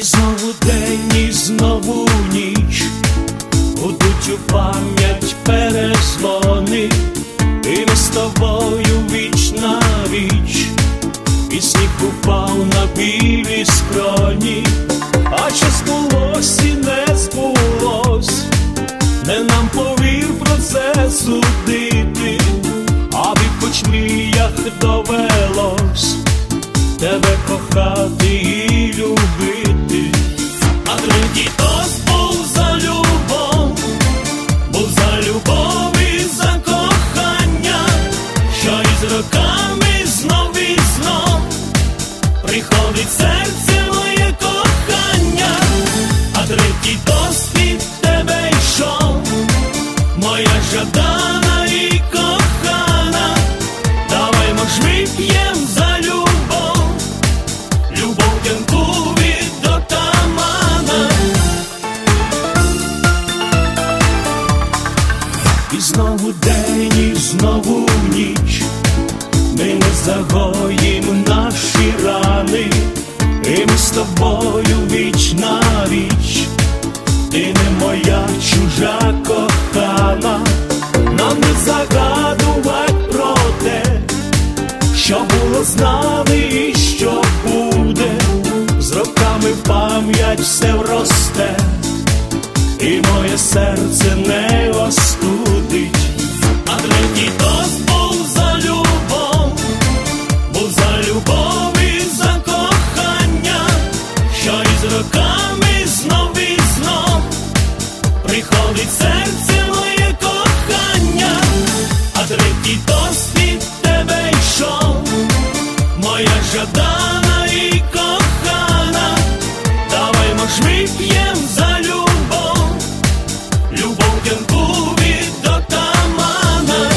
знову день, і знову ніч, гудуть у пам'ять перезвони, і ми з тобою віч на віч, і сніг упав на білі скроні. А що збулось і не збулось, не нам, повір, про це судити, аби хоч в мріях довелось тебе кохати і любити. А третій тост був за любов, був за любов і за кохання, що із роками знов і знов приходить серце моє кохання. А третій тост від тебе йшов, моя жадана і кохана, давай, мож, вип'єм за любов, любов п'янку від отамана. І знову день, і знову ніч, ми не загоїм наші рани, і ми з тобою віч на віч, ти не моя чужа кохана. Нам не загадувать про те, що було з нами і що буде, з роками в пам'ять все вросте, і моє серце не остудить. А третій тост був за любов, був за любов і за кохання, що із роками знов і знов приходить серце моє кохання. А третій тост від тебе йшов, моя жадана і кохана, давай, мож, вип'єм за любов, любов п'янку від отамана.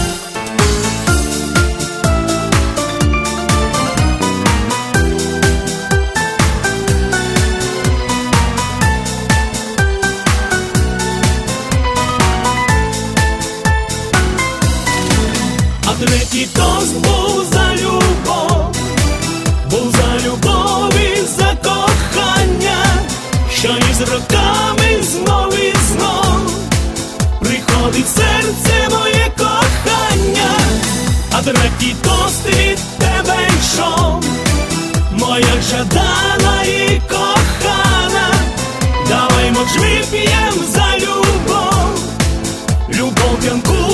А третій тост був за любов, був за любов і за кохання, що із роками знов і знов приходить серце моє кохання. А третій тост від тебе йшов, моя жадана і кохана, давай, мож, вип'єм за любов, любов п'янку